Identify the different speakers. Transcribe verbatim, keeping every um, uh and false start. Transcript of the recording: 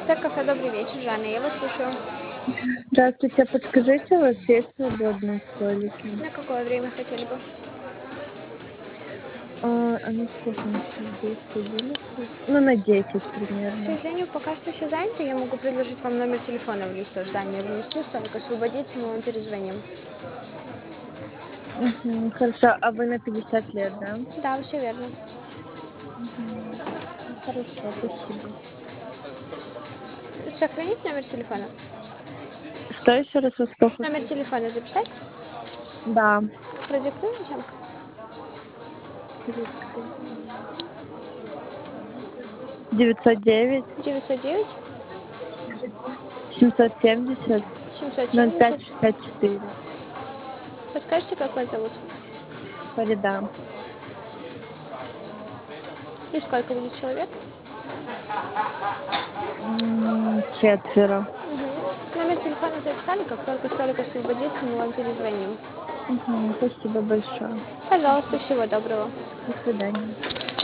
Speaker 1: Так, кафе «Добрый вечер», Жанна, я вас слушаю.
Speaker 2: Здравствуйте, подскажите, у вас есть свободные столики?
Speaker 1: На какое время хотели бы?
Speaker 2: А, а на сколько у нас сейчас десять, одиннадцать? Ну, на десять
Speaker 1: К
Speaker 2: примерно.
Speaker 1: сожалению, пока что все занято. Я могу предложить вам номер телефона в лист ожидания внести, столик освободится, мы вам перезвоним.
Speaker 2: Угу, хорошо, а вы на пятьдесят лет, да?
Speaker 1: Да, все верно.
Speaker 2: Угу. Ну, хорошо, спасибо.
Speaker 1: Сохранить номер телефона?
Speaker 2: Что еще раз вас плохо
Speaker 1: Номер
Speaker 2: слышно?
Speaker 1: телефона записать?
Speaker 2: Да.
Speaker 1: Продиктуете?
Speaker 2: девятьсот девять
Speaker 1: девятьсот девять
Speaker 2: семьсот семьдесят
Speaker 1: семьсот
Speaker 2: ноль пять
Speaker 1: семьдесят.
Speaker 2: шестьдесят четыре.
Speaker 1: Подскажите, как вас зовут?
Speaker 2: Фарида.
Speaker 1: И сколько будет человек?
Speaker 2: М, Четверо.
Speaker 1: Угу. Номер телефона записали, как только столик освободится, мы вам перезвоним.
Speaker 2: Угу, спасибо большое.
Speaker 1: Пожалуйста, всего доброго.
Speaker 2: До свидания.